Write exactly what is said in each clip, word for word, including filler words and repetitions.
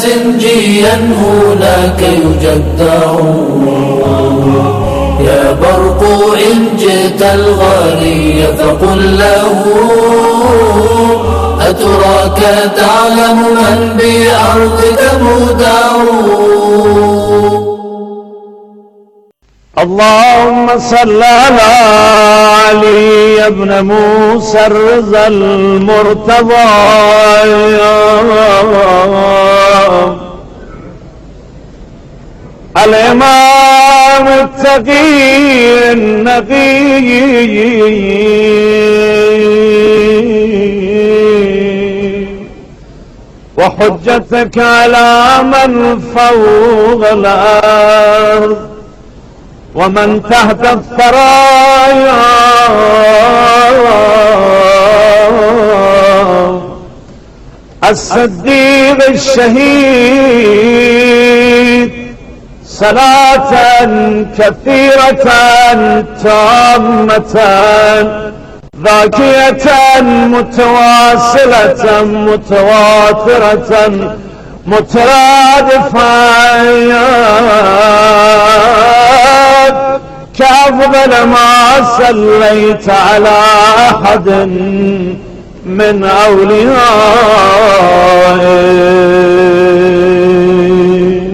سنجيا هناك يجدع. يا برق إن جئت الغالي فقل له أتراك تعلم من بأرضك مودع. اللهم صل على علي ابن موسى الرضا المرتضى الإمام التقي النقي وحجتك على من فوق الأرض ومن تحت الثرايا الصديق الشهيد صلاة كثيرة تامة ذاكية متواصلة متواترة مترادفة كأفضل ما صليت على أحد من أوليائه.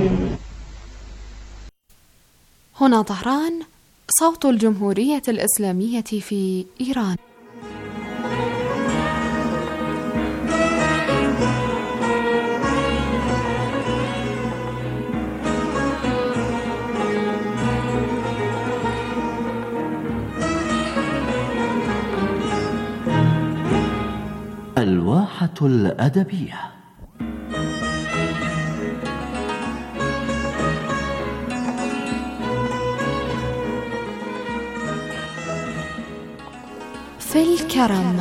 هنا طهران، صوت الجمهورية الإسلامية في إيران. الواحة الأدبية. في الكرم.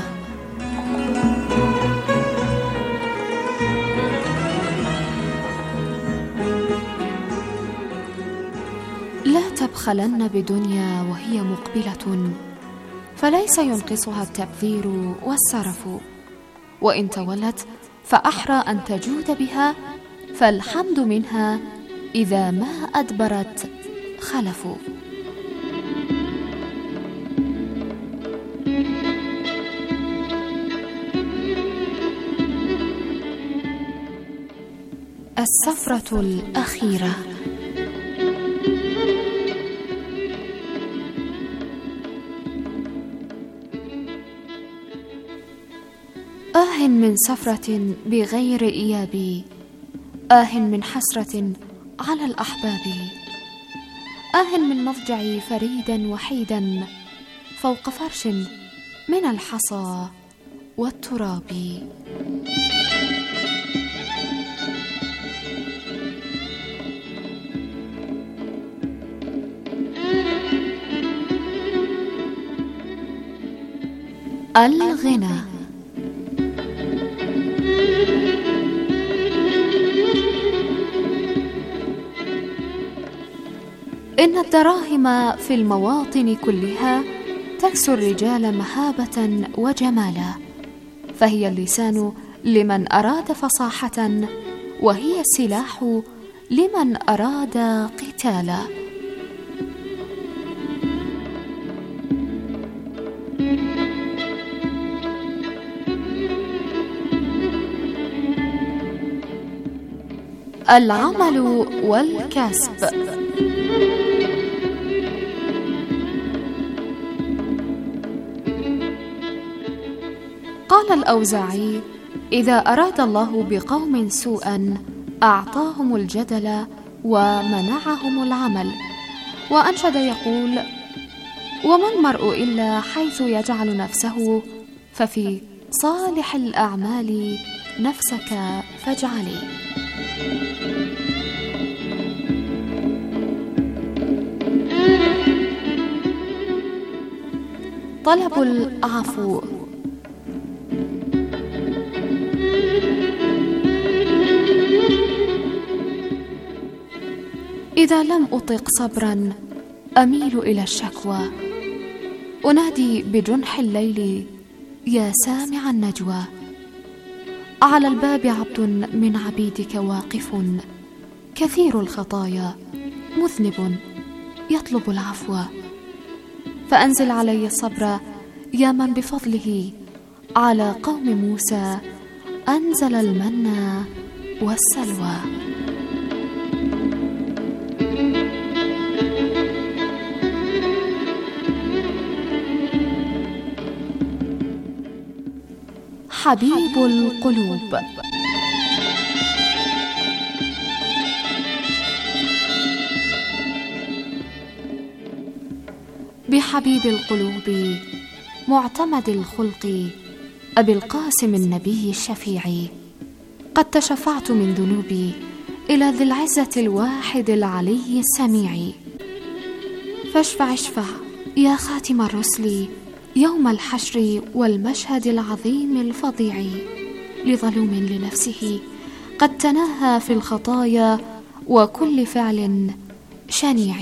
لا تبخلن بدنيا وهي مقبلة، فليس ينقصها التبذير والسرف، وإن تولت فأحرى أن تجود بها، فالحمد منها إذا ما أدبرت خلف. السفرة الأخيرة. آه من سفرة بغير إياب، آه من حسرة على الأحباب، آه من مضجعي فريدا وحيدا فوق فرش من الحصى والتراب. الغنى. إن الدراهم في المواطن كلها تكسو الرجال مهابة وجمالا، فهي اللسان لمن أراد فصاحة، وهي السلاح لمن أراد قتالا. العمل والكسب. قال الأوزاعي: إذا أراد الله بقوم سوءا أعطاهم الجدل ومنعهم العمل. وأنشد يقول: وما المرء إلا حيث يجعل نفسه، ففي صالح الأعمال نفسك فاجعلي. طلب العفو. إذا لم أطق صبرا أميل إلى الشكوى، أنادي بجنح الليل يا سامع النجوى، على الباب عبد من عبيدك واقف، كثير الخطايا مذنب يطلب العفو، فأنزل علي الصبر يا من بفضله على قوم موسى أنزل المن والسلوى. حبيب القلوب. بحبيب القلوب معتمد الخلق أبي القاسم النبي الشفيع، قد تشفعت من ذنوبي إلى ذي العزة الواحد العلي السميع، فاشفع اشفع يا خاتم الرسل يوم الحشر والمشهد العظيم الفظيع، لظلوم لنفسه قد تناهى في الخطايا وكل فعل شنيع.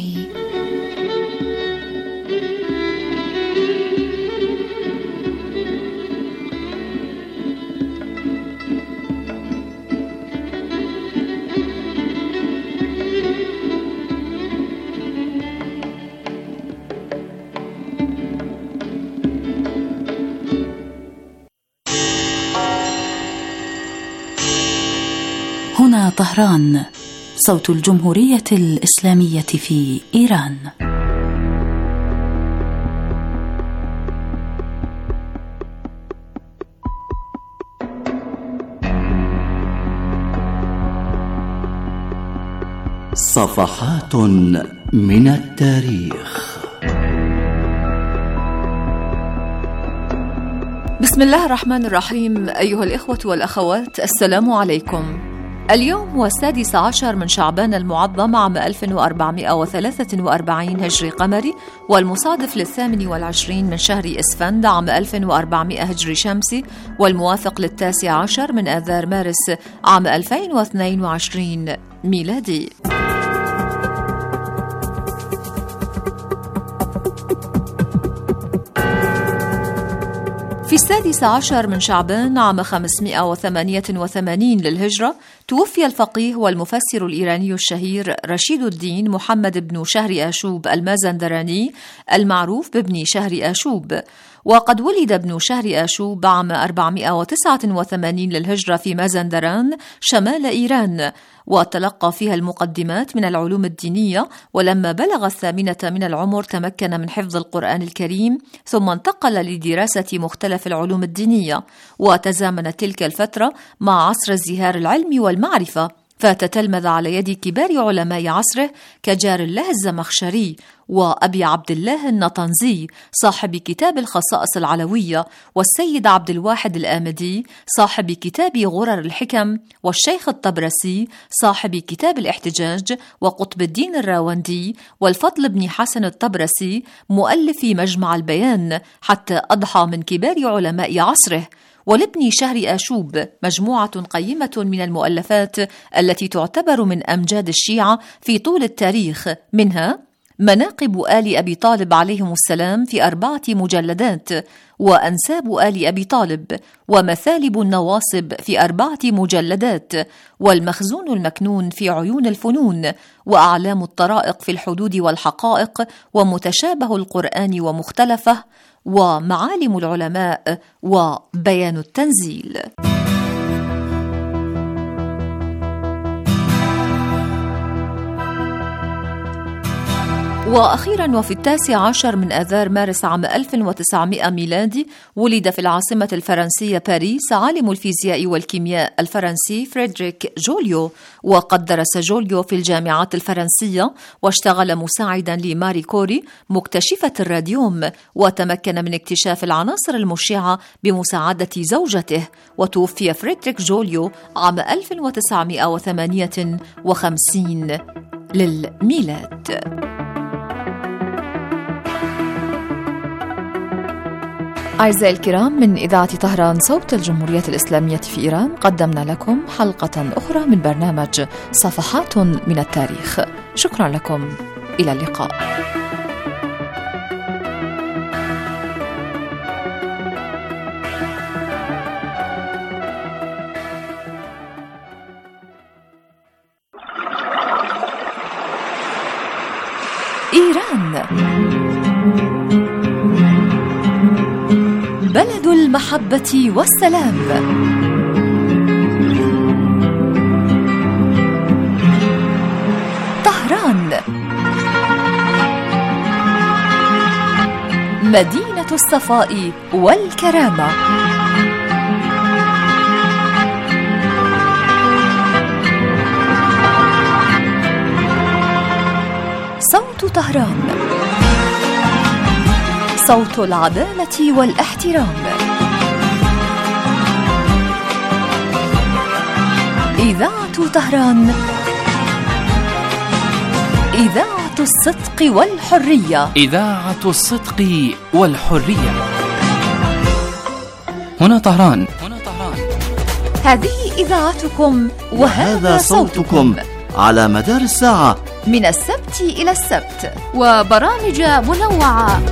هنا طهران، صوت الجمهورية الإسلامية في إيران. صفحات من التاريخ. بسم الله الرحمن الرحيم. أيها الإخوة والأخوات، السلام عليكم. اليوم هو السادس عشر من شعبان المعظم عام ألف وأربعمائة وثلاثة وأربعين هجري قمري، والمصادف للثامن والعشرين من شهر إسفند عام ألف وأربعمائة هجري شمسي، والموافق للتاسع عشر من آذار مارس عام ألفين واثنين وعشرين ميلادي. في السادس عشر من شعبان عام خمسمائة وثمانية وثمانين للهجرة توفي الفقيه والمفسر الإيراني الشهير رشيد الدين محمد بن شهر آشوب المازندراني المعروف بابن شهر آشوب. وقد ولد ابن شهر آشوب عام أربعمائة وتسعة وثمانين للهجرة في مازندران شمال إيران، وتلقى فيها المقدمات من العلوم الدينية، ولما بلغ الثامنة من العمر تمكن من حفظ القرآن الكريم، ثم انتقل لدراسة مختلف العلوم الدينية. وتزامنت تلك الفترة مع عصر ازدهار العلم والمعرفة، فتتلمذ على يد كبار علماء عصره كجار الله الزمخشري وأبي عبد الله النطنزي صاحب كتاب الخصائص العلوية، والسيد عبد الواحد الآمدي صاحب كتاب غرر الحكم، والشيخ الطبرسي صاحب كتاب الاحتجاج، وقطب الدين الراوندي، والفضل بن حسن الطبرسي مؤلف مجمع البيان، حتى أضحى من كبار علماء عصره. ولابن شهر آشوب مجموعة قيمة من المؤلفات التي تعتبر من أمجاد الشيعة في طول التاريخ، منها مناقب آل أبي طالب عليهم السلام في أربعة مجلدات، وأنساب آل أبي طالب، ومثالب النواصب في أربعة مجلدات، والمخزون المكنون في عيون الفنون، وأعلام الطرائق في الحدود والحقائق، ومتشابه القرآن ومختلفه، ومعالم العلماء، وبيان التنزيل. وأخيرا وفي التاسع عشر من آذار مارس عام ألف وتسعمائة ميلادي ولد في العاصمة الفرنسية باريس عالم الفيزياء والكيمياء الفرنسي فريدريك جوليو. وقد درس جوليو في الجامعات الفرنسية، واشتغل مساعدا لماري كوري مكتشفة الراديوم، وتمكن من اكتشاف العناصر المشعة بمساعدة زوجته. وتوفي فريدريك جوليو عام ألف وتسعمائة وثمانية وخمسين للميلاد. أعزائي الكرام، من إذاعة طهران صوت الجمهورية الإسلامية في إيران قدمنا لكم حلقة أخرى من برنامج صفحات من التاريخ. شكرا لكم، إلى اللقاء. إيران، بلد المحبة والسلام. طهران، مدينة الصفاء والكرامة. صوت طهران، صوت العدالة والاحترام. إذاعة طهران، إذاعة الصدق والحرية. إذاعة الصدق والحرية. هنا طهران. هنا طهران. هذه إذاعتكم وهذا صوتكم على مدار الساعة من السبت إلى السبت، وبرامج منوعة.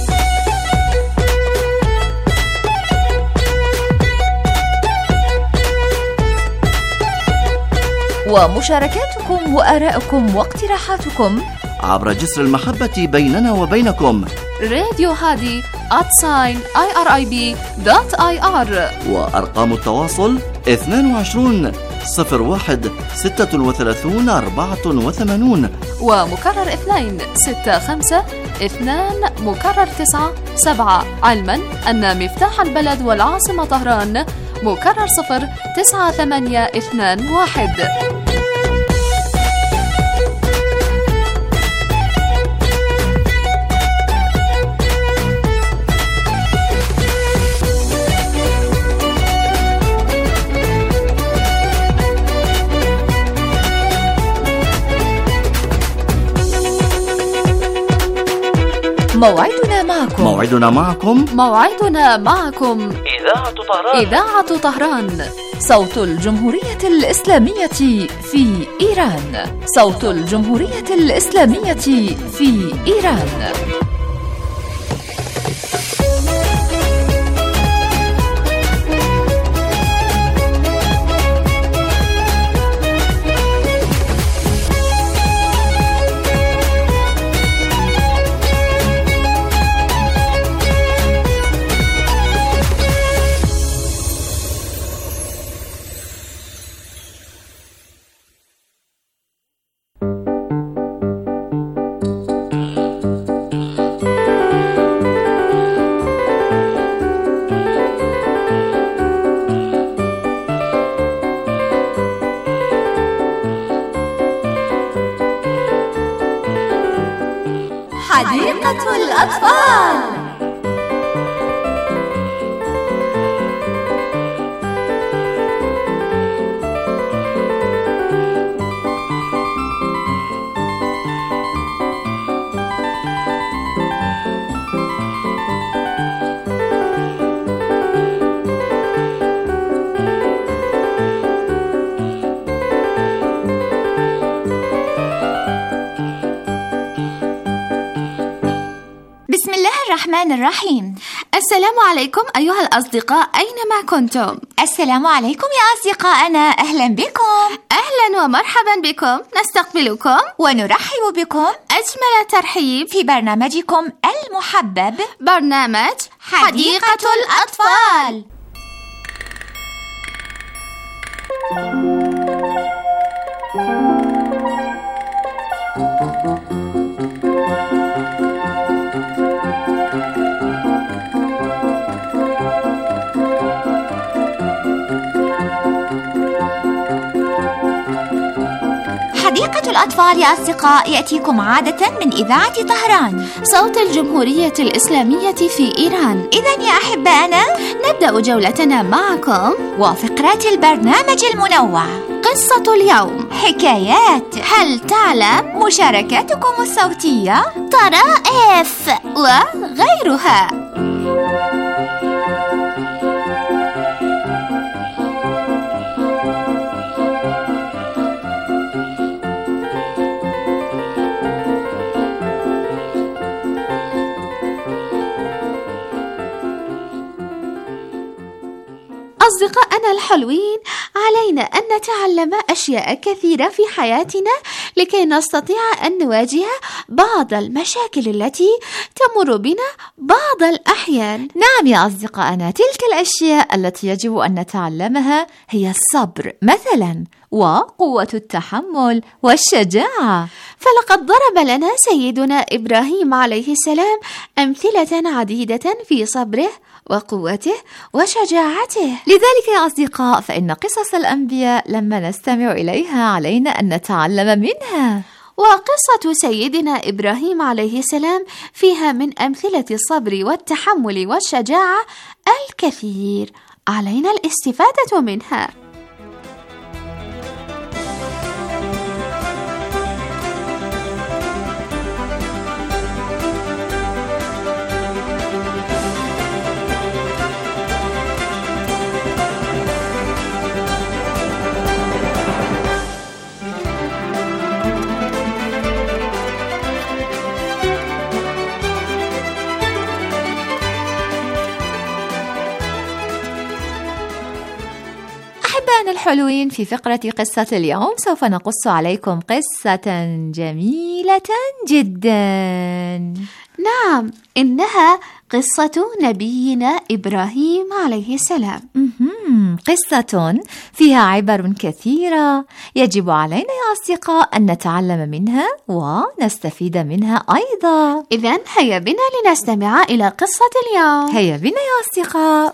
ومشاركاتكم وآراءكم واقتراحاتكم عبر جسر المحبة بيننا وبينكم. راديو هادي آت ساين آي آر آي بي دوت آي آر. وأرقام التواصل اثنان وعشرون صفر واحد ستة وثلاثون أربعة وثمانون ومكرر اثنين ستة خمسة اثنان مكرر تسعة سبعة، علما أن مفتاح البلد والعاصمة طهران مكرر صفر تسعة ثمانية اثنان واحد. موعدنا معكم موعدنا معكم موعدنا معكم إذاعة طهران. إذاعة طهران، صوت الجمهورية الإسلامية في إيران. صوت الجمهورية الإسلامية في إيران. حديقة الأطفال. بسم الله الرحمن الرحيم. السلام عليكم أيها الأصدقاء أينما كنتم. السلام عليكم يا أصدقائنا، أهلا بكم. أهلا ومرحبا بكم، نستقبلكم ونرحب بكم أجمل ترحيب في برنامجكم المحبب، برنامج حديقة الأطفال. حديقة الأطفال يا أصدقاء يأتيكم عادة من إذاعة طهران، صوت الجمهورية الإسلامية في إيران. إذن يا أحبائنا نبدأ جولتنا معكم وفقرات البرنامج المنوع. قصة اليوم، حكايات، هل تعلم، مشاركاتكم الصوتية، طرائف وغيرها. أصدقائنا الحلوين، علينا أن نتعلم أشياء كثيرة في حياتنا لكي نستطيع أن نواجه بعض المشاكل التي تمر بنا بعض الأحيان. نعم يا أصدقائنا، تلك الأشياء التي يجب أن نتعلمها هي الصبر مثلا، وقوة التحمل والشجاعة. فلقد ضرب لنا سيدنا إبراهيم عليه السلام أمثلة عديدة في صبره وقوته وشجاعته. لذلك يا أصدقاء، فإن قصص الأنبياء لما نستمع إليها علينا أن نتعلم منها. وقصة سيدنا إبراهيم عليه السلام فيها من أمثلة الصبر والتحمل والشجاعة الكثير، علينا الاستفادة منها. أحبائنا الحلوين، في فقرة قصة اليوم سوف نقص عليكم قصة جميلة جدا. نعم، إنها قصة نبينا إبراهيم عليه السلام. قصة فيها عبر كثيرة يجب علينا يا أصدقاء أن نتعلم منها ونستفيد منها أيضا. إذن هيا بنا لنستمع إلى قصة اليوم. هيا بنا يا أصدقاء.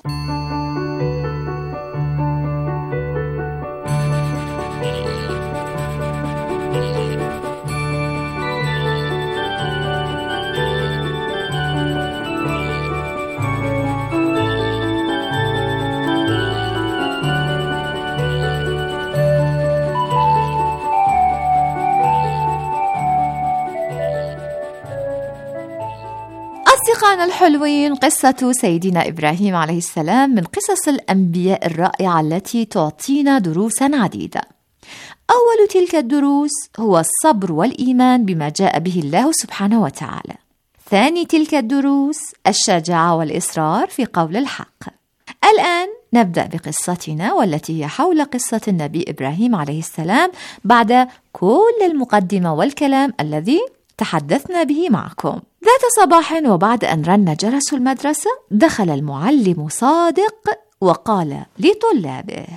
أصدقائنا الحلوين، قصة سيدنا إبراهيم عليه السلام من قصص الأنبياء الرائعة التي تعطينا دروسا عديدة. أول تلك الدروس هو الصبر والإيمان بما جاء به الله سبحانه وتعالى. ثاني تلك الدروس الشجاعة والإصرار في قول الحق. الآن نبدأ بقصتنا، والتي هي حول قصة النبي إبراهيم عليه السلام بعد كل المقدمة والكلام الذي تحدثنا به معكم. ذات صباح وبعد أن رن جرس المدرسة، دخل المعلم صادق وقال لطلابه: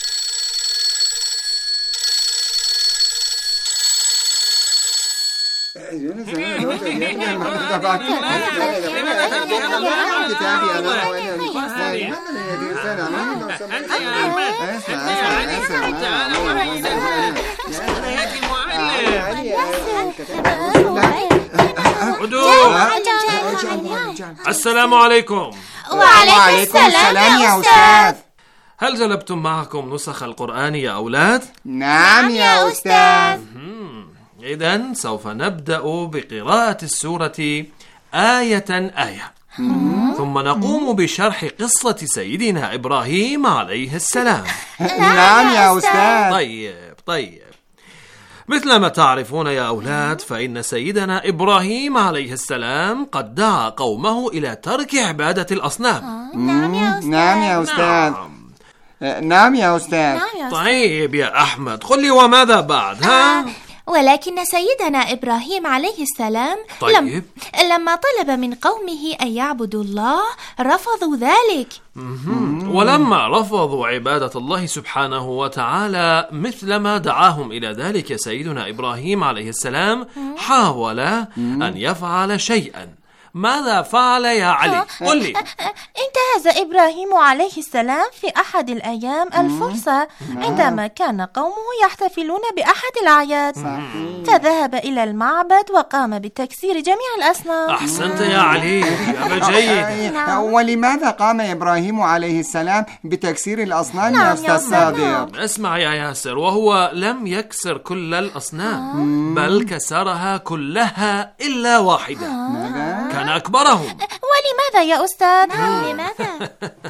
السلام عليكم. وعليكم السلام يا أستاذ. هل جلبتم معكم نسخ القرآن يا أولاد؟ نعم يا أستاذ. إذن سوف نبدأ بقراءة السورة آية آية، ثم نقوم بشرح قصة سيدنا إبراهيم عليه السلام. نعم يا أستاذ. طيب طيب مثل ما تعرفون يا أولاد، فإن سيدنا إبراهيم عليه السلام قد دعا قومه إلى ترك عبادة الأصنام. نعم يا أستاذ. نعم يا أستاذ. نعم يا أستاذ. طيب يا أحمد، قل لي وماذا بعد؟ ها؟ ولكن سيدنا إبراهيم عليه السلام طيب. لم... لما طلب من قومه أن يعبدوا الله رفضوا ذلك. ولما رفضوا عبادة الله سبحانه وتعالى مثلما دعاهم إلى ذلك سيدنا إبراهيم عليه السلام، حاول أن يفعل شيئا. ماذا فعل يا علي؟ قل لي. انتهز إبراهيم عليه السلام في أحد الأيام الفرصة عندما كان قومه يحتفلون بأحد الأعياد، فذهب إلى المعبد وقام بتكسير جميع الأصنام. أحسنت يا علي، يا جيد. ولماذا قام إبراهيم عليه السلام بتكسير الأصنام يا أستاذ صادق؟ اسمع يا ياسر، وهو لم يكسر كل الأصنام، بل كسرها كلها إلا واحدة كان أكبرهم. ولماذا يا أستاذ؟ لماذا؟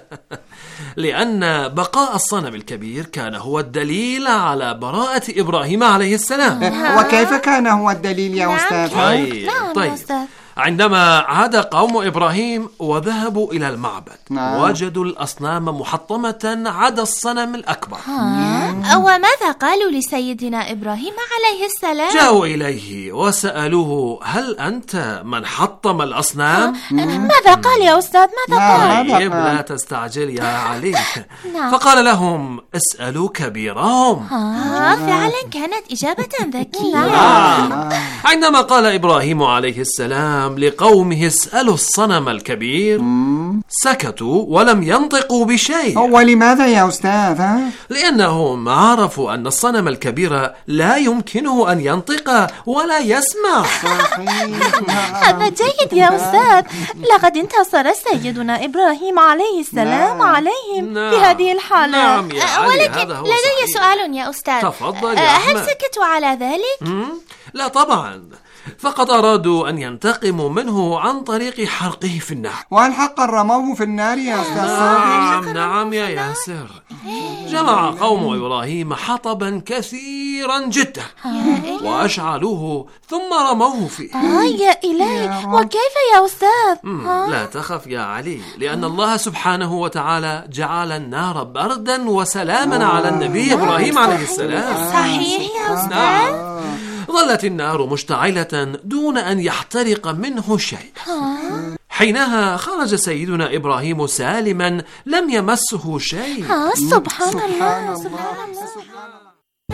لأن بقاء الصنم الكبير كان هو الدليل على براءة إبراهيم عليه السلام. وكيف كان هو الدليل يا أستاذ؟ طيب طيب عندما عاد قوم إبراهيم وذهبوا إلى المعبد نعم. وجدوا الأصنام محطمة عدا الصنم الأكبر. وماذا قالوا لسيدنا إبراهيم عليه السلام؟ جاءوا إليه وسألوه: هل أنت من حطم الأصنام؟ ماذا قال يا أستاذ؟ ماذا قال؟ طيب لا تستعجل يا علي. فقال لهم: اسألوا كبيرهم. آه فعلا كانت إجابة ذكية. نعم. عندما قال إبراهيم عليه السلام لقومه: اسألوا الصنم الكبير، سكتوا ولم ينطقوا بشيء. ولماذا يا أستاذ؟ لأنهم عرفوا أن الصنم الكبير لا يمكنه أن ينطق ولا يسمع. هذا جيد يا أستاذ. لقد انتصر سيدنا إبراهيم عليه السلام عليهم نعم. في هذه الحالة. نعم يا علي، ولكن هذا هو لدي صحيح. سؤال يا أستاذ. تفضل يا هل أحمد. سكتوا على ذلك؟ لا طبعا، فقد أرادوا أن ينتقموا منه عن طريق حرقه في النار. وهل حقا رموه في النار يا أستاذ؟ نعم نعم يا ياسر. جمع قوم إبراهيم حطبا كثيرا جدا وأشعلوه ثم رموه فيه. آه يا إلهي، وكيف يا أستاذ؟ لا تخف يا علي، لأن الله سبحانه وتعالى جعل النار بردا وسلاما على النبي إبراهيم عليه السلام. صحيح يا أستاذ. نعم. ظلت النار مشتعلة دون أن يحترق منه شيء. حينها خرج سيدنا إبراهيم سالما لم يمسه شيء. سبحان الله سبحان الله.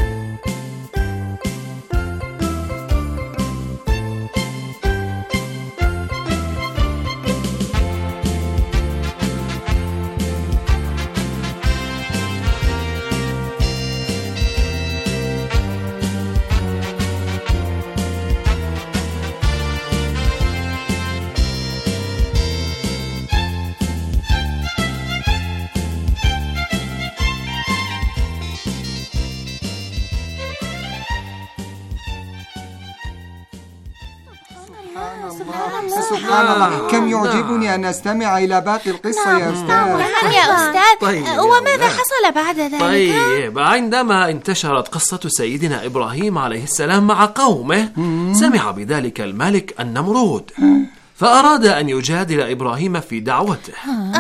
سبحان الله، كم يعجبني أن أستمع إلى باقي القصة يا أستاذ. نعم يا أستاذ. طيب. وماذا حصل بعد ذلك؟ طيب، عندما انتشرت قصة سيدنا إبراهيم عليه السلام مع قومه، سمع بذلك الملك النمرود، فأراد أن يجادل إبراهيم في دعوته.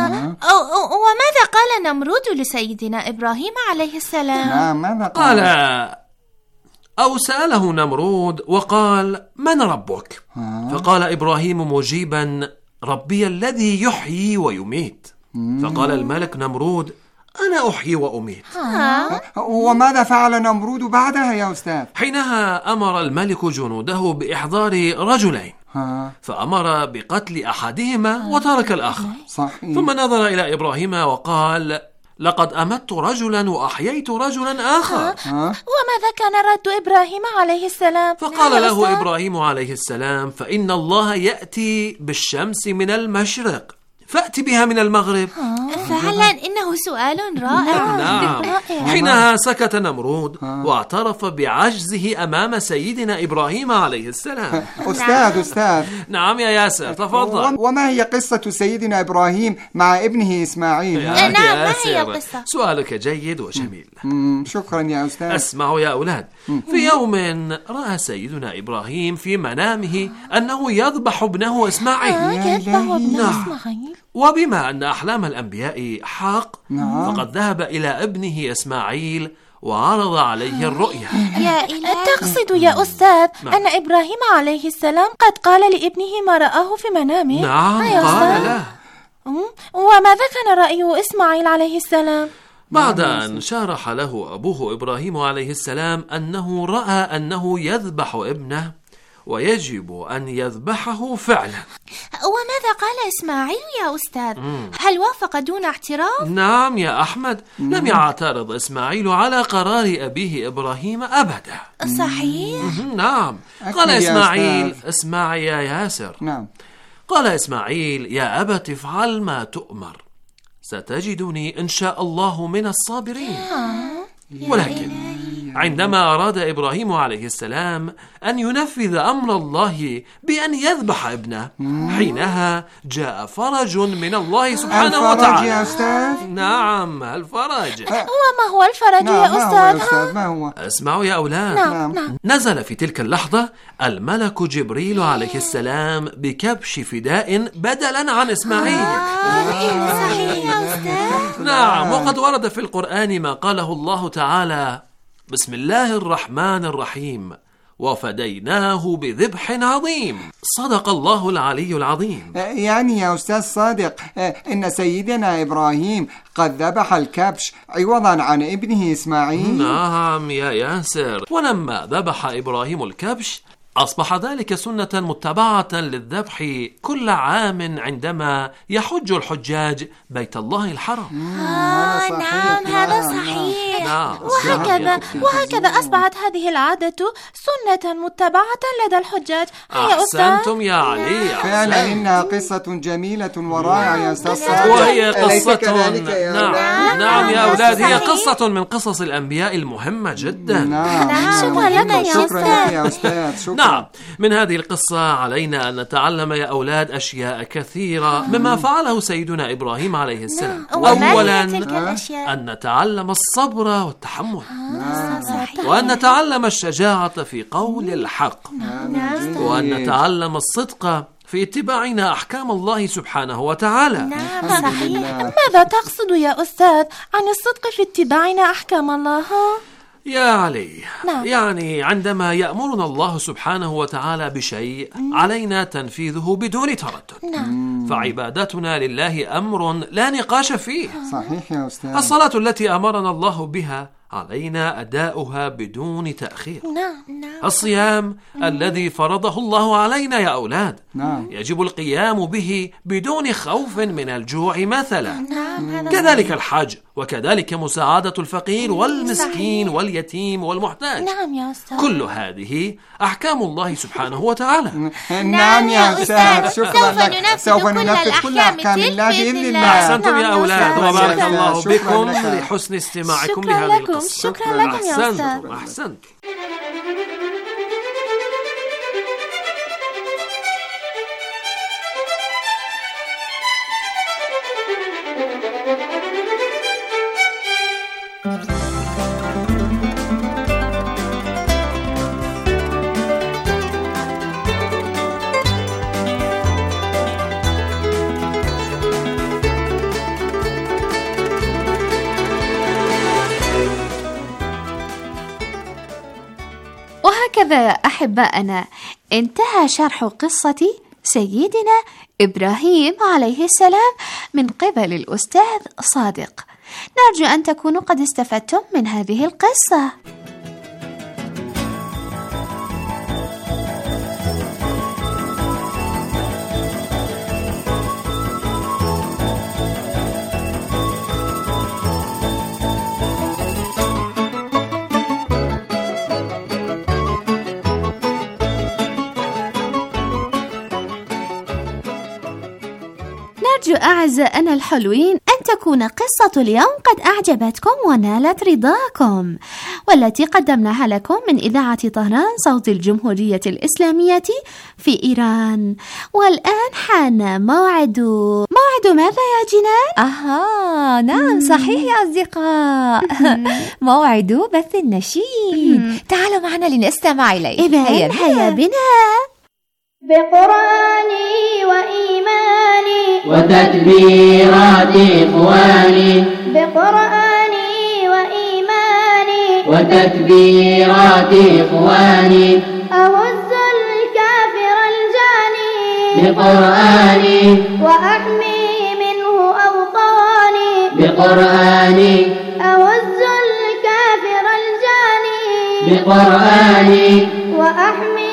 وماذا قال نمرود لسيدنا إبراهيم عليه السلام؟ نعم، ماذا قال؟ أو سأله نمرود وقال: من ربك؟ فقال إبراهيم مجيبا: ربي الذي يحيي ويميت. فقال الملك نمرود: أنا أحيي وأميت. وماذا فعل نمرود بعدها يا أستاذ؟ حينها أمر الملك جنوده بإحضار رجلين، فأمر بقتل أحدهما وترك الآخر. صحيح. ثم نظر إلى إبراهيم وقال: لقد أمت رجلا وأحييت رجلا آخر. وماذا كان رد إبراهيم عليه السلام؟ فقال له إبراهيم عليه السلام: فإن الله يأتي بالشمس من المشرق فأتي بها من المغرب. فعلا إنه سؤال رائع. نعم. حينها سكت نمرود واعترف بعجزه أمام سيدنا إبراهيم عليه السلام. أستاذ أستاذ نعم يا ياسر، تفضل. وما هي قصة سيدنا إبراهيم مع ابنه إسماعيل؟ نعم، ما هي القصة؟ سؤالك جيد وجميل. شكرا يا أستاذ. اسمعوا يا أولاد. في يوم رأى سيدنا إبراهيم في منامه أنه يذبح ابنه إسماعيل. يذبح ابنه إسماعيل. وبما أن أحلام الأنبياء حق، نعم. فقد ذهب إلى ابنه إسماعيل وعرض عليه الرؤيا. يا إله. تقصد يا أستاذ نعم. أن إبراهيم عليه السلام قد قال لابنه ما رآه في منامه؟ نعم قال له. وماذا كان رأيه إسماعيل عليه السلام؟ بعد أن شرح له أبوه إبراهيم عليه السلام أنه رأى أنه يذبح ابنه ويجب أن يذبحه فعلا. وماذا قال إسماعيل يا أستاذ؟ مم. هل وافق دون اعتراض؟ نعم يا أحمد، مم. لم يعترض إسماعيل على قرار أبيه إبراهيم أبدا. صحيح؟ نعم. قال إسماعيل: اسمع يا ياسر. نعم. قال إسماعيل: يا أبت افعل ما تؤمر، ستجدني إن شاء الله من الصابرين. ولكن عندما أراد إبراهيم عليه السلام أن ينفذ أمر الله بأن يذبح ابنه. حينها جاء فرج من الله سبحانه وتعالى. يا أستاذ؟ نعم الفرج. وما هو الفرج نعم يا أستاذ؟ أستاذ ما هو؟ اسمعوا يا أولاد. نعم. نعم. نزل في تلك اللحظة الملك جبريل عليه السلام بكبش فداء بدلا عن إسماعيل. آه صحيح يا أستاذ. نعم، وقد ورد في القرآن ما قاله الله تعالى: بسم الله الرحمن الرحيم وفديناه بذبح عظيم. صدق الله العلي العظيم. يعني يا أستاذ صادق إن سيدنا إبراهيم قد ذبح الكبش عوضا عن ابنه إسماعيل. نعم يا ياسر، ولما ذبح إبراهيم الكبش أصبح ذلك سنة متبعة للذبح كل عام عندما يحج الحجاج بيت الله الحرام. آه نعم هذا صحيح. نعم. وهكذا وهكذا أصبحت هذه العادة سنة متبعة لدى الحجاج. أحسنتم يا علي. فعلا إنها قصة جميلة ورائعة يا أستاذ صادق. وهي قصة نعم. نعم. نعم يا أولاد، هي قصة من قصص الأنبياء المهمة جدا. نعم. شكرا لك يا شكرا لك يا أستاذ. شكرا. نعم، من هذه القصة علينا أن نتعلم يا أولاد أشياء كثيرة مما فعله سيدنا إبراهيم عليه السلام. أولا أن نتعلم الصبر والتحمل، وأن نتعلم الشجاعة في قول الحق، وأن نتعلم الصدق في اتباعنا أحكام الله سبحانه وتعالى. نعم صحيح. ماذا تقصد يا أستاذ عن الصدق في اتباعنا أحكام الله؟ يا علي، نعم. يعني عندما يأمرنا الله سبحانه وتعالى بشيء علينا تنفيذه بدون تردد. نعم. فعبادتنا لله أمر لا نقاش فيه. صحيح يا أستاذ. الصلاة التي أمرنا الله بها علينا أداؤها بدون تأخير. نعم. نعم. الصيام الذي فرضه الله علينا يا أولاد نعم. يجب القيام به بدون خوف من الجوع مثلا. نعم. كذلك الحج، وكذلك مساعدة الفقير والمسكين واليتيم والمحتاج. نعم يا أستاذ. كل هذه أحكام الله سبحانه وتعالى. نعم يا أستاذ. شكرا لك. سوف ننفذ كل أحكام الله بإذن الله. أحسنتم يا أولاد، وبارك الله بكم لحسن استماعكم لهذه القصة. شكرا لكم يا أستاذ. أحسنتم. وهكذا يا أحبائنا انتهى شرح قصة سيدنا إبراهيم عليه السلام من قبل الأستاذ صادق. نرجو أن تكونوا قد استفدتم من هذه القصة. نرجو أعزائنا الحلوين أن تكون قصة اليوم قد أعجبتكم ونالت رضاكم، والتي قدمناها لكم من إذاعة طهران صوت الجمهورية الإسلامية في إيران. والآن حان موعد موعد ماذا يا جنان؟ أها نعم صحيح يا أصدقاء. موعد بث النشيد. تعالوا معنا لنستمع إليه. إذن هيا بنا. بقرآني وإيماني وتدبيرات إخواني، بقرآني وإيماني وتدبيرات إخواني، أهز الكافر الجاني بقرآني وأحمي منه أوطاني، بقرآني أهز الكافر الجاني بقرآني وأحمي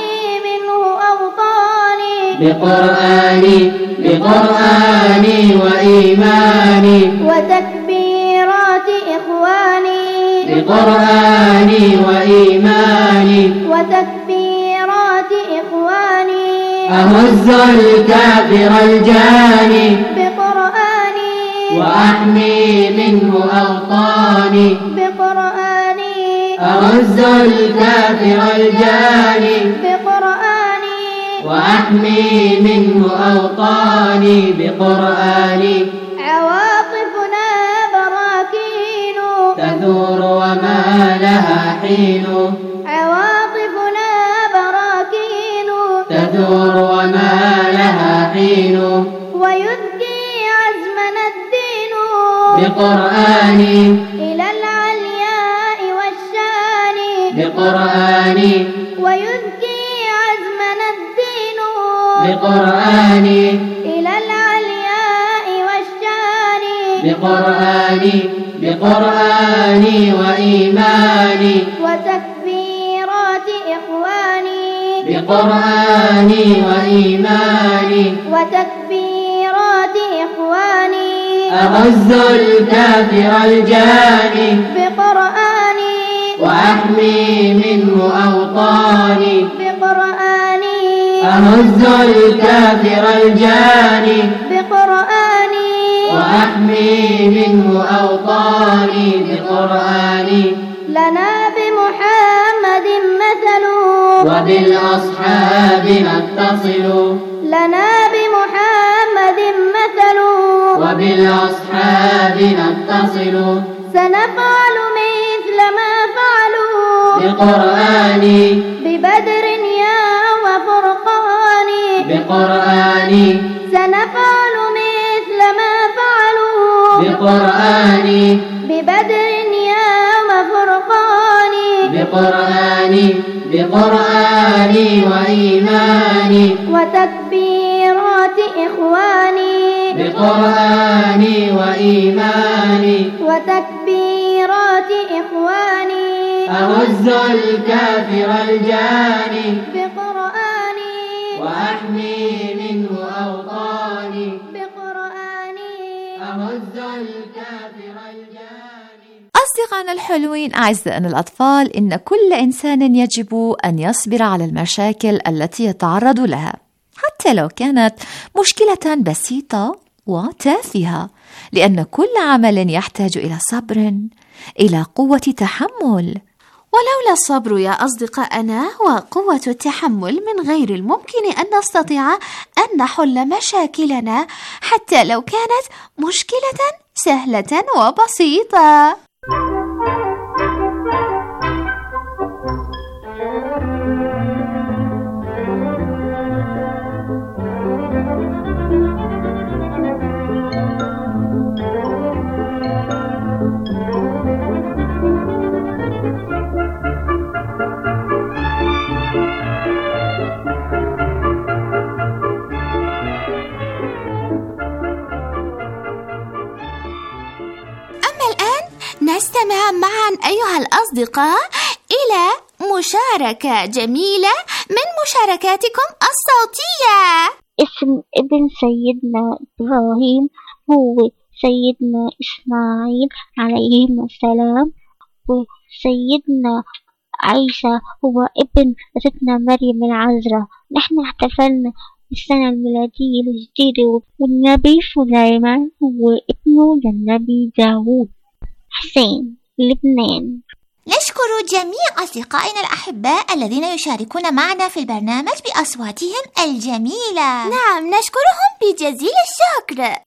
بقرآني، بقرآني وإيماني وتكبيرات إخواني، بقرآني وإيماني وتكبيرات إخواني، أهز الكافر الجاني بقرآني وأحمي منه أوطاني، بقرآني أغز الكافر الجاني بقرآني وأحمي منه أوطاني بقرآني عواطفنا براكين تثور وما لها حين عواطفنا براكين تثور وما لها حين ويذكي عزمنا الدين بقرآني إلى العلياء والشان بقرآني ويذكي عزمنا الدين بقرآني إلى العلياء والشان بقرآني بقرآني وإيماني وتكبيرات إخواني بقرآني وإيماني وتكبيرات إخواني أغز الكافر الجاني بقرآني وأحمي منه أوطاني بقرآني أهز الكافر الجاني بقرآني وأحمي منه أوطاني بقرآني لنا بمحمد مثل وبالأصحاب نتصل لنا بمحمد مثل وبالأصحاب نتصل سنفعل مثل ما فعلوا بقرآني ببدر يوم فرقان بقرآني سنفعل مثل ما فعلوا بقرآني ببدر يوم فرقان بقرآني بقرآني وإيماني وتكبيرات إخواني بقرآني وإيماني وتكبيرات إخواني أغز الكافر الجاني بقرآني وأحمي منه أوطاني بقرآني أغز الكافر الجاني. أصدقائنا الحلوين أعزائنا الأطفال، إن كل إنسان يجب أن يصبر على المشاكل التي يتعرض لها حتى لو كانت مشكلة بسيطة وتافهة، لأن كل عمل يحتاج إلى صبر، إلى قوة تحمل. ولولا الصبر يا أصدقائنا وقوة التحمل من غير الممكن أن نستطيع أن نحل مشاكلنا حتى لو كانت مشكلة سهلة وبسيطة. نستمع معا أيها الأصدقاء إلى مشاركة جميلة من مشاركاتكم الصوتية. اسم ابن سيدنا إبراهيم هو سيدنا إسماعيل عليه السلام، وسيدنا عيسى هو ابن ستنا مريم العذراء. نحن احتفلنا بالسنة الميلادية الجديدة، والنبي سليمان هو ابنه للنبي داود. حسين، لبنان. نشكر جميع أصدقائنا الأحباء الذين يشاركون معنا في البرنامج بأصواتهم الجميلة. نعم، نشكرهم بجزيل الشكر.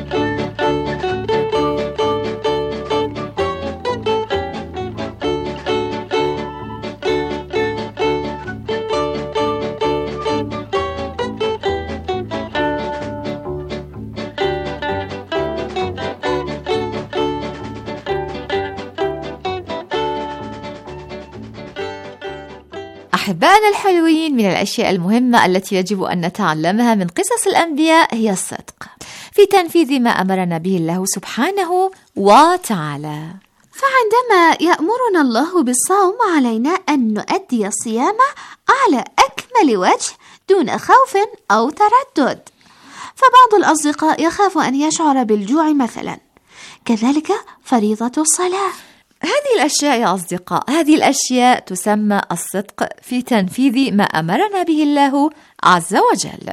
أحبائنا الحلوين، من الأشياء المهمة التي يجب أن نتعلمها من قصص الأنبياء هي الصدق في تنفيذ ما أمرنا به الله سبحانه وتعالى. فعندما يأمرنا الله بالصوم علينا أن نؤدي الصيام على أكمل وجه دون خوف أو تردد. فبعض الأصدقاء يخاف أن يشعر بالجوع مثلا، كذلك فريضة الصلاة. هذه الأشياء يا أصدقاء، هذه الأشياء تسمى الصدق في تنفيذ ما أمرنا به الله عز وجل.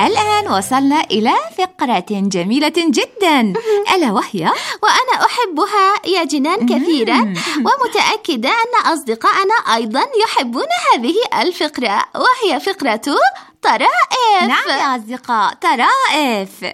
الآن وصلنا إلى فقرة جميلة جدا، ألا وهي وأنا أحبها يا جنان كثيرا، ومتأكدة أن أصدقائنا أيضا يحبون هذه الفقرة، وهي فقرة طرائف. نعم يا أصدقاء، طرائف.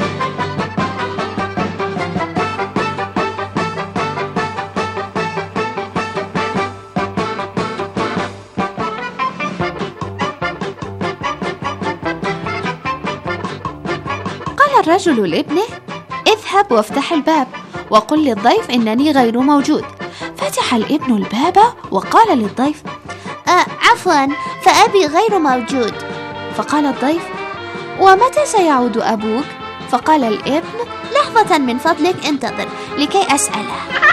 الرجل لابنه: اذهب وافتح الباب وقل للضيف إنني غير موجود. فتح الابن الباب وقال للضيف: أه عفوا، فأبي غير موجود. فقال الضيف: ومتى سيعود أبوك؟ فقال الابن: لحظة من فضلك، انتظر لكي أسأله.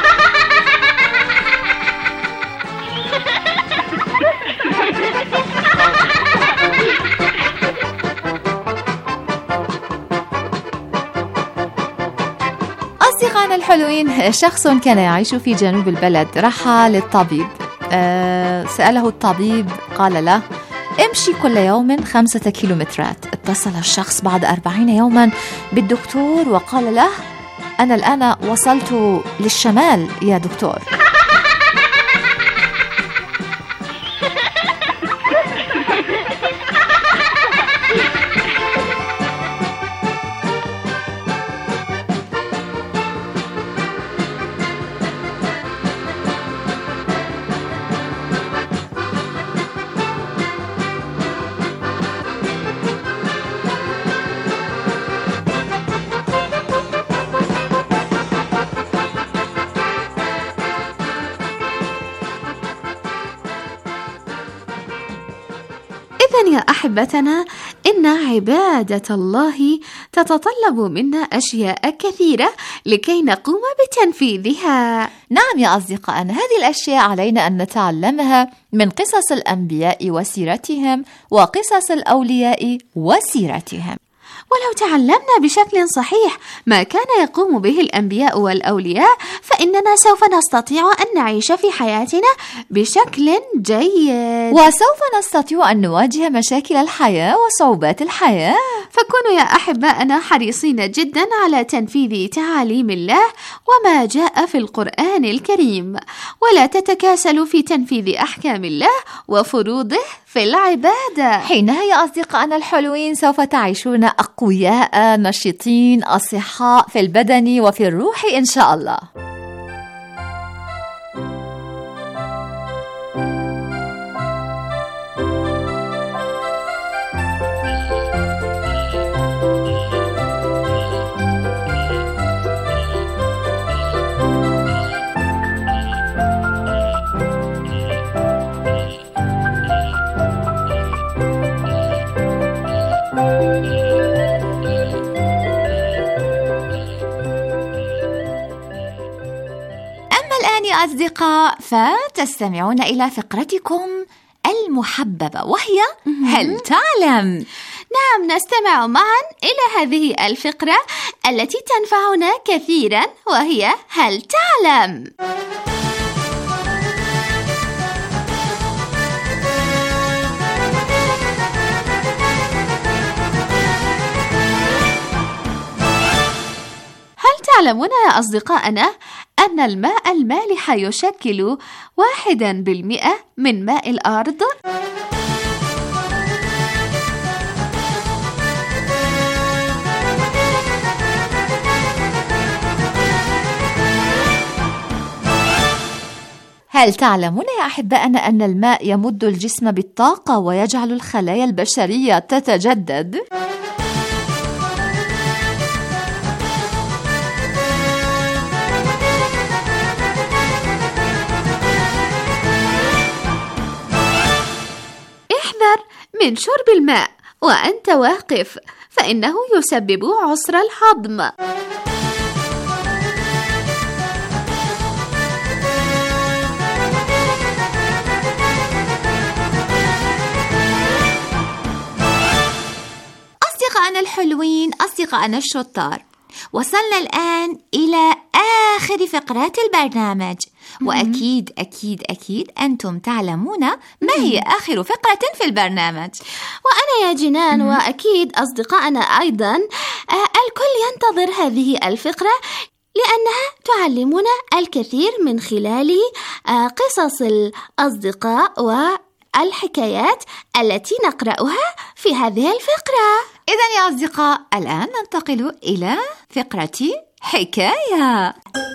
أصدقائنا الحلوين، شخص كان يعيش في جنوب البلد راح للطبيب. أه سأله الطبيب، قال له: امشي كل يوم خمسة كيلومترات. اتصل الشخص بعد أربعين يوما بالدكتور وقال له: أنا الآن وصلت للشمال يا دكتور. إذن يا أحبتنا، إن عبادة الله تتطلب منا أشياء كثيرة لكي نقوم بتنفيذها. نعم يا أصدقائنا، هذه الأشياء علينا أن نتعلمها من قصص الأنبياء وسيرتهم وقصص الأولياء وسيرتهم. ولو تعلمنا بشكل صحيح ما كان يقوم به الأنبياء والأولياء، فإننا سوف نستطيع أن نعيش في حياتنا بشكل جيد، وسوف نستطيع أن نواجه مشاكل الحياة وصعوبات الحياة. فكونوا يا أحبائنا حريصين جدا على تنفيذ تعاليم الله وما جاء في القرآن الكريم، ولا تتكاسلوا في تنفيذ أحكام الله وفروضه في العبادة. حينها يا أصدقائنا الحلوين سوف تعيشون أقوياء نشيطين أصحاء في البدن وفي الروح إن شاء الله. أصدقاء، فتستمعون إلى فقرتكم المحببة، وهي هل تعلم؟ نعم، نستمع معا إلى هذه الفقرة التي تنفعنا كثيرا، وهي هل تعلم؟ هل تعلمون يا أصدقائنا أن الماء المالح يشكل واحدا بالمئة من ماء الأرض؟ هل تعلمون يا أحبائنا أن الماء يمد الجسم بالطاقة ويجعل الخلايا البشرية تتجدد؟ من شرب الماء وأنت واقف، فإنه يسبب عسر الهضم. أصدقائنا الحلوين، أصدقائنا الشطار، وصلنا الآن إلى آخر فقرات البرنامج، وأكيد أكيد أكيد أنتم تعلمون ما هي آخر فقرة في البرنامج. وأنا يا جنان وأكيد أصدقائنا أيضا الكل ينتظر هذه الفقرة لأنها تعلمنا الكثير من خلال قصص الأصدقاء والحكايات التي نقرأها في هذه الفقرة. إذن يا أصدقاء الآن ننتقل إلى فقرة حكاية.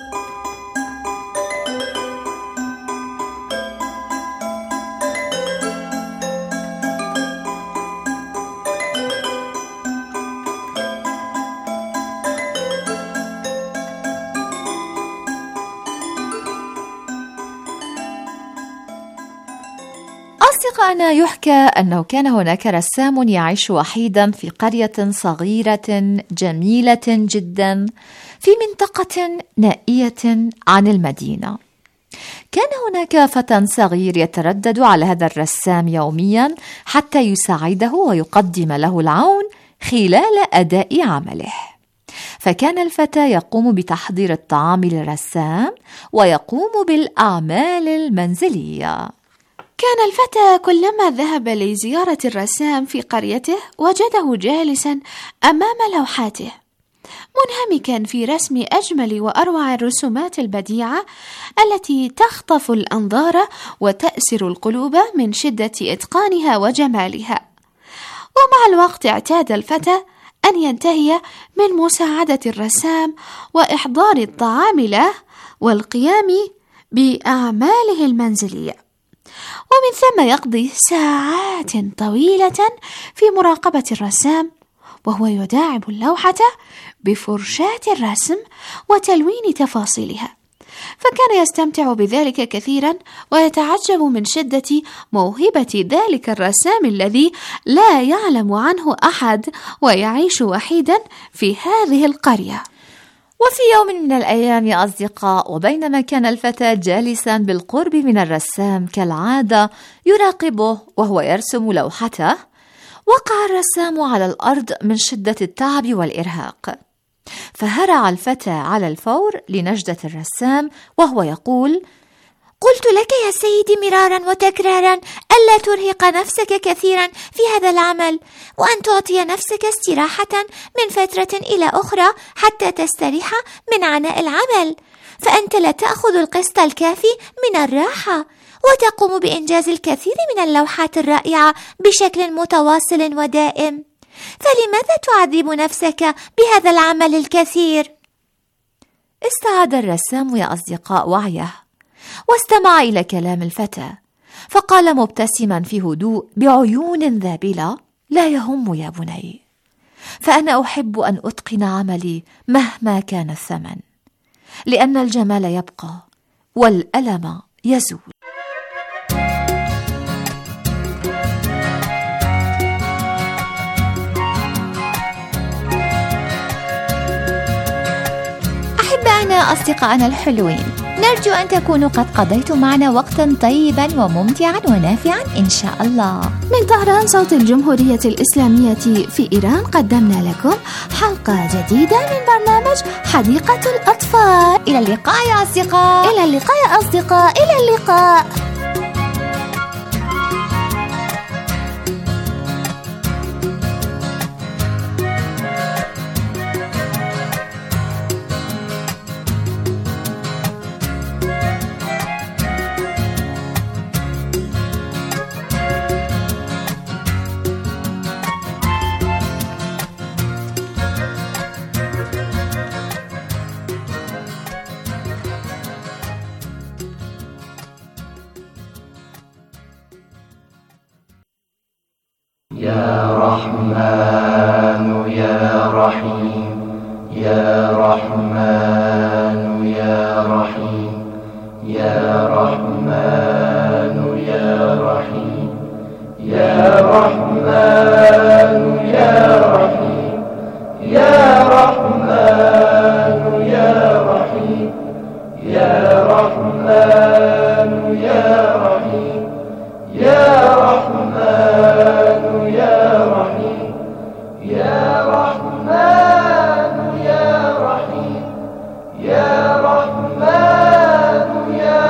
أصدقائنا، يحكى أنه كان هناك رسام يعيش وحيدا في قرية صغيرة جميلة جدا في منطقة نائية عن المدينة. كان هناك فتى صغير يتردد على هذا الرسام يوميا حتى يساعده ويقدم له العون خلال أداء عمله. فكان الفتى يقوم بتحضير الطعام للرسام ويقوم بالأعمال المنزلية. كان الفتى كلما ذهب لزيارة الرسام في قريته وجده جالسا أمام لوحاته منهمكا في رسم أجمل وأروع الرسومات البديعة التي تخطف الأنظار وتأسر القلوب من شدة إتقانها وجمالها. ومع الوقت اعتاد الفتى أن ينتهي من مساعدة الرسام وإحضار الطعام له والقيام بأعماله المنزلية، ومن ثم يقضي ساعات طويلة في مراقبة الرسام وهو يداعب اللوحة بفرشاة الرسم وتلوين تفاصيلها. فكان يستمتع بذلك كثيرا ويتعجب من شدة موهبة ذلك الرسام الذي لا يعلم عنه أحد ويعيش وحيدا في هذه القرية. وفي يوم من الأيام يا أصدقاء، وبينما كان الفتى جالسا بالقرب من الرسام كالعادة يراقبه وهو يرسم لوحته، وقع الرسام على الأرض من شدة التعب والإرهاق. فهرع الفتى على الفور لنجدة الرسام وهو يقول: قلت لك يا سيدي مرارا وتكرارا ألا ترهق نفسك كثيرا في هذا العمل، وأن تعطي نفسك استراحة من فترة إلى أخرى حتى تستريح من عناء العمل، فأنت لا تأخذ القسط الكافي من الراحة، وتقوم بإنجاز الكثير من اللوحات الرائعة بشكل متواصل ودائم، فلماذا تعذب نفسك بهذا العمل الكثير؟ استعاد الرسام يا أصدقاء وعيه واستمع إلى كلام الفتى، فقال مبتسما في هدوء بعيون ذابلة: لا يهم يا بني، فأنا أحب أن أتقن عملي مهما كان الثمن، لأن الجمال يبقى والألم يزول. أحبائنا أصدقائنا الحلوين، نرجو أن تكونوا قد قضيتم معنا وقتا طيبا وممتعا ونافعا إن شاء الله. من طهران صوت الجمهورية الإسلامية في إيران قدمنا لكم حلقة جديدة من برنامج حديقة الأطفال. إلى اللقاء يا أصدقاء. إلى اللقاء يا أصدقاء. إلى اللقاء. يا رحمن يا رحيم، يا رحمن يا رحيم، يا رحمن يا رحيم، يا رحمن يا رحيم، يا رحمن يا رحيم، يا رحمن يا رحيم، يا رحمن يا رحيم، يا رحمن يا رحيم، يا رحمن يا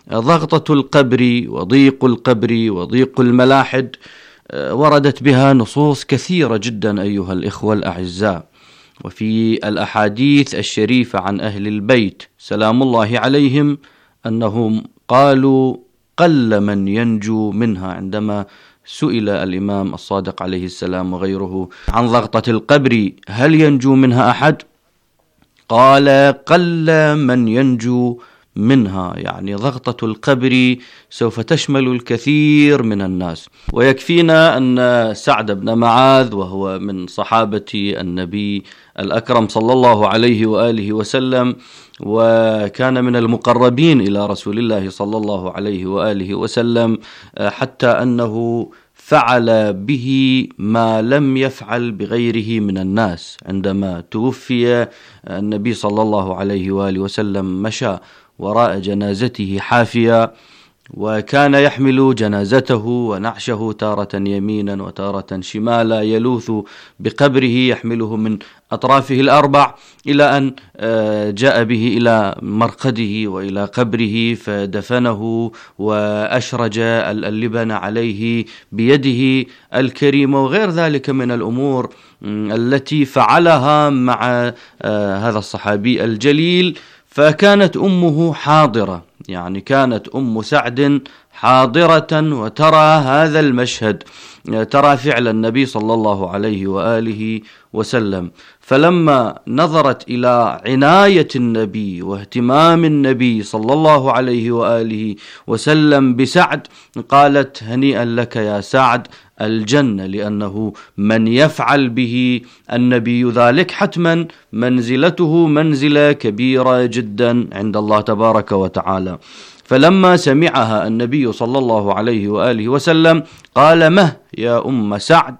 ضغطة القبر وضيق القبر وضيق الملاحد وردت بها نصوص كثيرة جدا أيها الإخوة الأعزاء. وفي الأحاديث الشريفة عن أهل البيت سلام الله عليهم أنهم قالوا قل من ينجو منها، عندما سئل الإمام الصادق عليه السلام وغيره عن ضغطة القبر هل ينجو منها أحد؟ قال قل من ينجو منها، يعني ضغطة القبر سوف تشمل الكثير من الناس. ويكفينا أن سعد بن معاذ وهو من صحابة النبي الأكرم صلى الله عليه وآله وسلم، وكان من المقربين إلى رسول الله صلى الله عليه وآله وسلم، حتى أنه فعل به ما لم يفعل بغيره من الناس. عندما توفي النبي صلى الله عليه وآله وسلم مشى وراء جنازته حافيا، وكان يحمل جنازته ونعشه تارة يمينا وتارة شمالا، يلوث بقبره يحمله من أطرافه الأربع، إلى أن جاء به إلى مرقده وإلى قبره فدفنه وأشرج اللبن عليه بيده الكريمة، وغير ذلك من الأمور التي فعلها مع هذا الصحابي الجليل. فكانت أمه حاضرة، يعني كانت أم سعد حاضرة وترى هذا المشهد، ترى فعل النبي صلى الله عليه وآله وسلم. فلما نظرت إلى عناية النبي واهتمام النبي صلى الله عليه وآله وسلم بسعد قالت هنيئا لك يا سعد الجنة، لأنه من يفعل به النبي ذلك حتما منزلته منزلة كبيرة جدا عند الله تبارك وتعالى. فلما سمعها النبي صلى الله عليه وآله وسلم قال مه يا أم سعد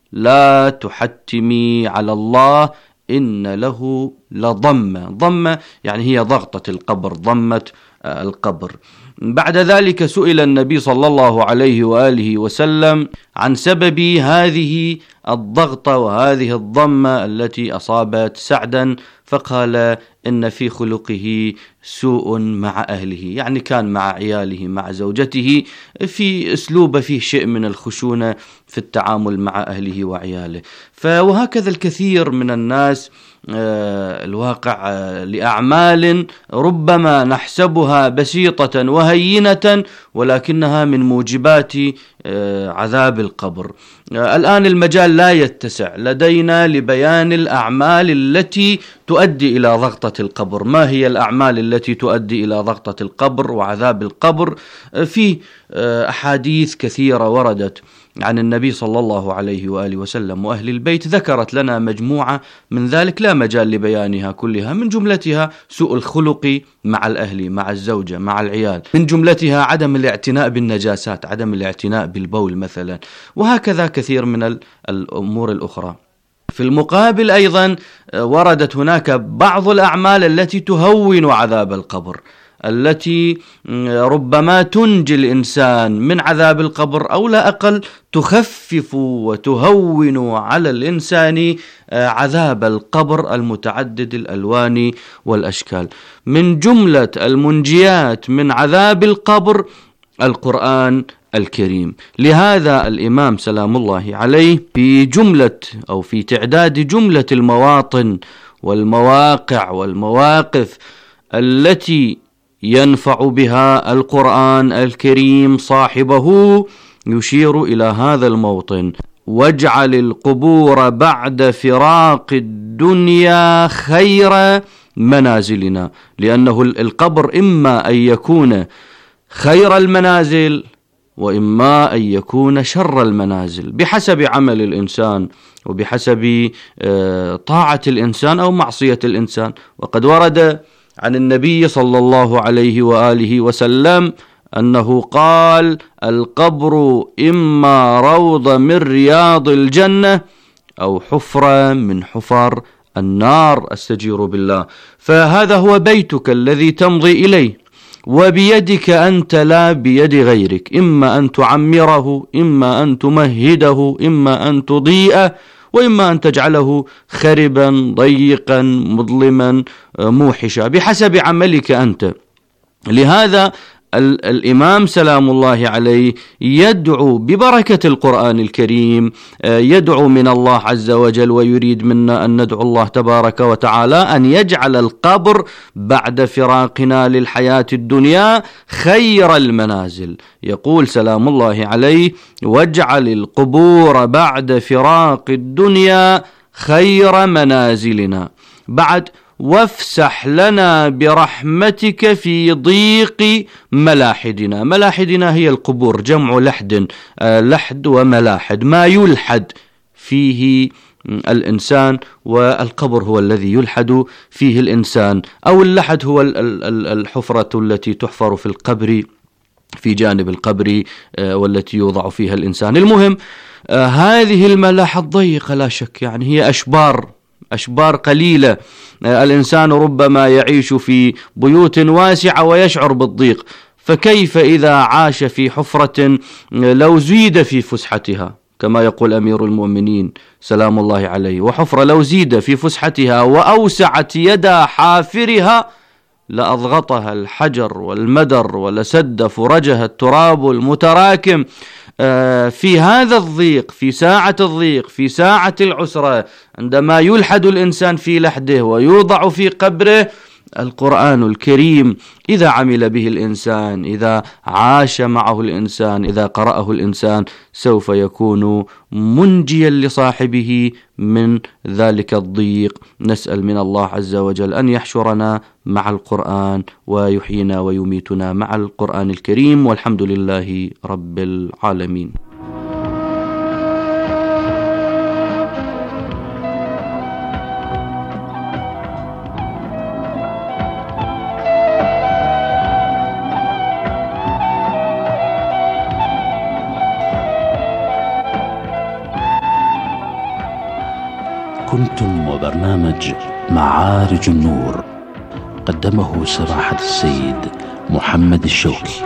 لا تحتمي على الله إن له لضمة. ضمة يعني هي ضغطة القبر، ضمة القبر. بعد ذلك سئل النبي صلى الله عليه وآله وسلم عن سبب هذه الضغطة وهذه الضمة التي أصابت سعدا، فقال إن في خلقه سوء مع أهله، يعني كان مع عياله مع زوجته في أسلوب فيه شيء من الخشونة في التعامل مع أهله وعياله. وهكذا الكثير من الناس الواقع لأعمال ربما نحسبها بسيطة وهينة ولكنها من موجبات عذاب القبر. الآن المجال لا يتسع لدينا لبيان الأعمال التي تؤدي إلى ضغطة القبر. ما هي الأعمال التي تؤدي إلى ضغطة القبر وعذاب القبر؟ في أحاديث كثيرة وردت عن النبي صلى الله عليه وآله وسلم وأهل البيت ذكرت لنا مجموعة من ذلك لا مجال لبيانها كلها، من جملتها سوء الخلق مع الأهل مع الزوجة مع العيال، من جملتها عدم الاعتناء بالنجاسات، عدم الاعتناء بالبول مثلا، وهكذا كثير من الأمور الأخرى. في المقابل أيضا وردت هناك بعض الأعمال التي تهون عذاب القبر، التي ربما تنجي الإنسان من عذاب القبر أو لا أقل تخفف وتهون على الإنسان عذاب القبر المتعدد الألوان والأشكال. من جملة المنجيات من عذاب القبر القرآن الكريم. لهذا الإمام سلام الله عليه في جملة أو في تعداد جملة المواطن والمواقع والمواقف التي ينفع بها القرآن الكريم صاحبه يشير إلى هذا الموطن: واجعل القبور بعد فراق الدنيا خير منازلنا. لأنه القبر إما أن يكون خير المنازل وإما أن يكون شر المنازل بحسب عمل الإنسان وبحسب طاعة الإنسان أو معصية الإنسان. وقد ورد عن النبي صلى الله عليه وآله وسلم أنه قال: القبر إما روضة من رياض الجنة أو حفرة من حفر النار، أستجير بالله. فهذا هو بيتك الذي تمضي إليه، وبيدك أنت لا بيد غيرك، إما أن تعمره، إما أن تمهده، إما أن تضيئه، وإما أن تجعله خربا ضيقا مظلما موحشا بحسب عملك أنت. لهذا الإمام سلام الله عليه يدعو ببركة القرآن الكريم، يدعو من الله عز وجل ويريد منا أن ندعو الله تبارك وتعالى أن يجعل القبر بعد فراقنا للحياة الدنيا خير المنازل. يقول سلام الله عليه: واجعل القبور بعد فراق الدنيا خير منازلنا. بعد: وافسح لنا برحمتك في ضيق ملاحدنا. ملاحدنا هي القبور، جمع لحد، لحد وملاحد، ما يلحد فيه الإنسان، والقبر هو الذي يلحد فيه الإنسان، أو اللحد هو الحفرة التي تحفر في القبر في جانب القبر والتي يوضع فيها الإنسان. المهم هذه الملاحد ضيقة لا شك، يعني هي أشبار أشبار قليلة. الإنسان ربما يعيش في بيوت واسعة ويشعر بالضيق، فكيف إذا عاش في حفرة لو زيد في فسحتها، كما يقول أمير المؤمنين سلام الله عليه: وحفرة لو زيد في فسحتها وأوسعت يدا حافرها لأضغطها الحجر والمدر ولسد فرجها التراب المتراكم. في هذا الضيق، في ساعة الضيق، في ساعة العسرة، عندما يلحد الإنسان في لحده ويوضع في قبره، القرآن الكريم إذا عمل به الإنسان، إذا عاش معه الإنسان، إذا قرأه الإنسان، سوف يكون منجيا لصاحبه من ذلك الضيق. نسأل من الله عز وجل أن يحشرنا مع القرآن ويحيينا ويميتنا مع القرآن الكريم، والحمد لله رب العالمين. كنتم وبرنامج معارج النور، قدمه سماحة السيد محمد الشوكي.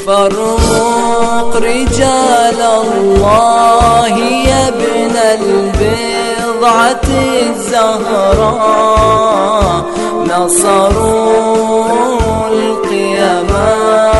فرق رجال الله يا ابن البضعة الزهراء نصروا القيامات